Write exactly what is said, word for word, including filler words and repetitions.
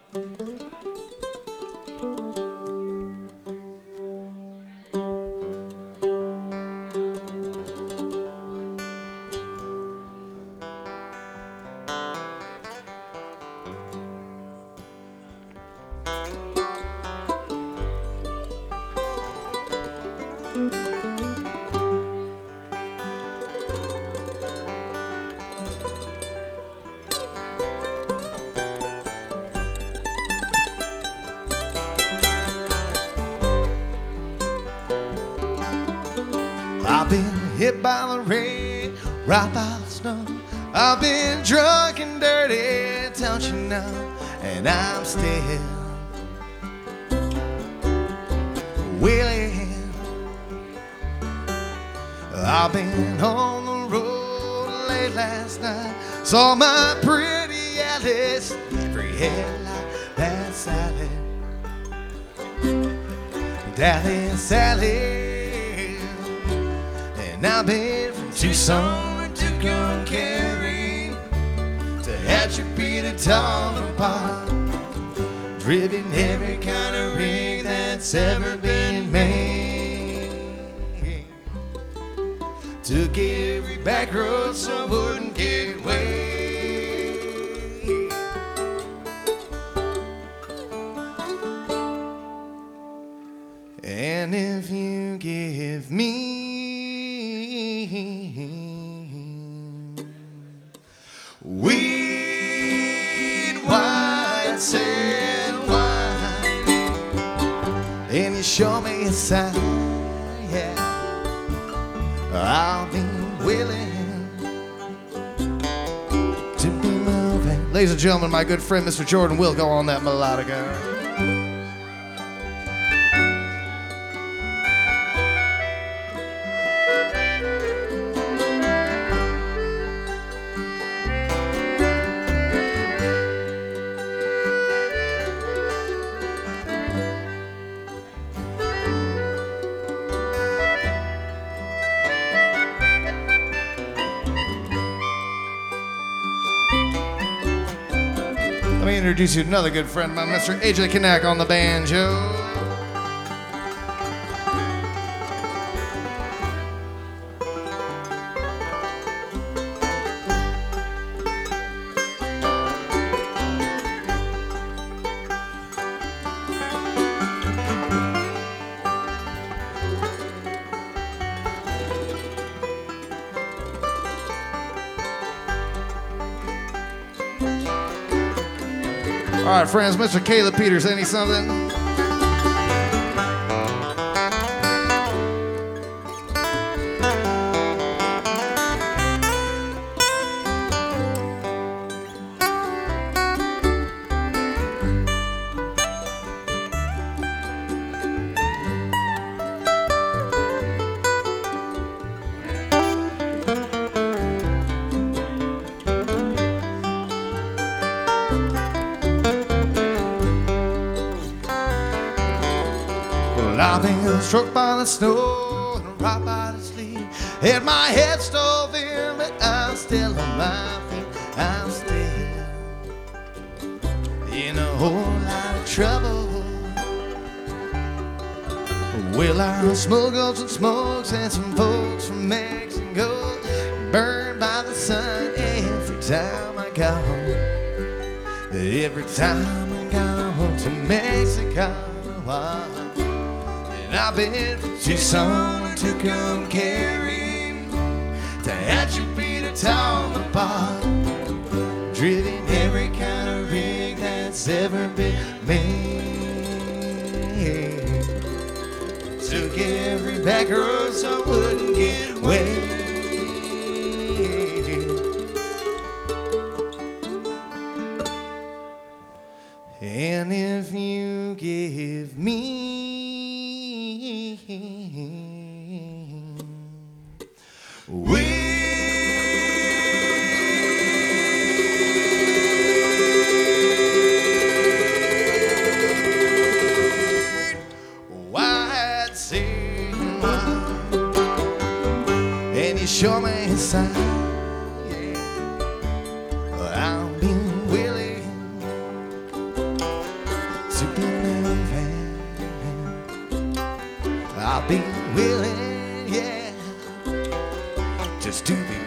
I've been hit by the rain, right by the snow. I've been drunk and dirty, don't you know? And I'm still willing. I've been on the road late last night, saw my pretty Alice, every headlight that's Sally, Daddy Sally. And I've been from Tucson to Tucumcari to Hatchapee to Tonopah, driven every kind of rig that's ever been made. Took every back road so I wouldn't get away. And if you give me weed, white sand wine, and you show me a sign, yeah, I'll be willing to be moving. Ladies and gentlemen, my good friend Mister Jordan will go on that melodica. Let me introduce you to another good friend of mine, Mister A J Kanak on the banjo. All right, friends, Mister Caleb Peters, any something? I've been struck by the snow and right by the sleet, and my head stove in, but I'm still on my feet. I'm still in a whole lot of trouble. Well, I smuggled up some smokes and some folks from Mexico, burned by the sun every time I go home. Every time I go home to Mexico. And I've been from Tucson to Tucumcari to Hatchapee to Tonopah, driven every kind of rig that's ever been made. Took every back road so I wouldn't get away. And if you give me weed, white sand wine, and you show me a sign, yeah, I'll be willing to believe in. I'll be willing, yeah, just to be